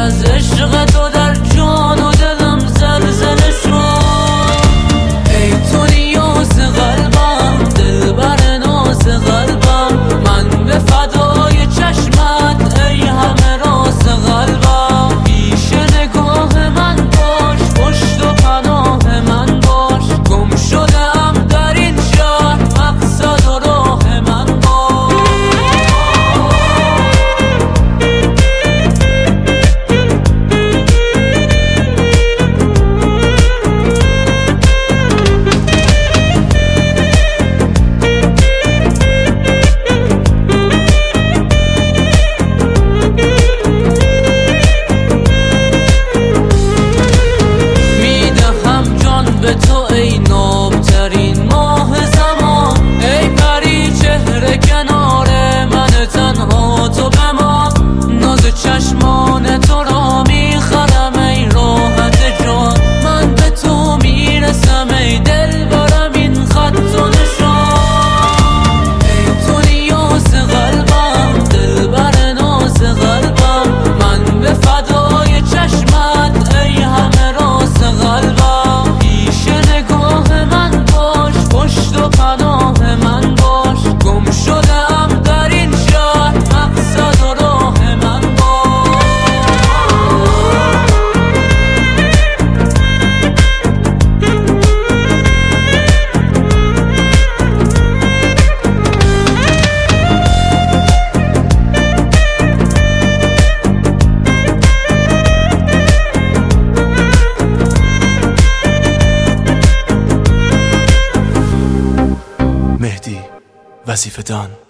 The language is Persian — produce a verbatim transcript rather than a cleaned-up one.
از عشق تو در جان و دلم زلزله شد. ای تو نیاز قلبم، دلبر ناز قلبم، من به فدای چشمت ای همه راز قلبم. پیش نگاه من باش، پشت و پناه من باش، گم شدم در این شهر، مقصد و راه من باش. به تو ای نابترین ماه زمان، ای پری چهره کنار من تنها تو بمان. ناز چشمان تو را میخرم ای راحت جان، من به تو میرسم ای دل برم این خط و نشان. ای تو نیاز قلبم، دل بر ناز قلبم، من به فدای چشمت ای همه راز قلبم. پشت و پناه من باش، گم شدم در این شهر، مقصد و راه من باش. مهدی وظیفه دان.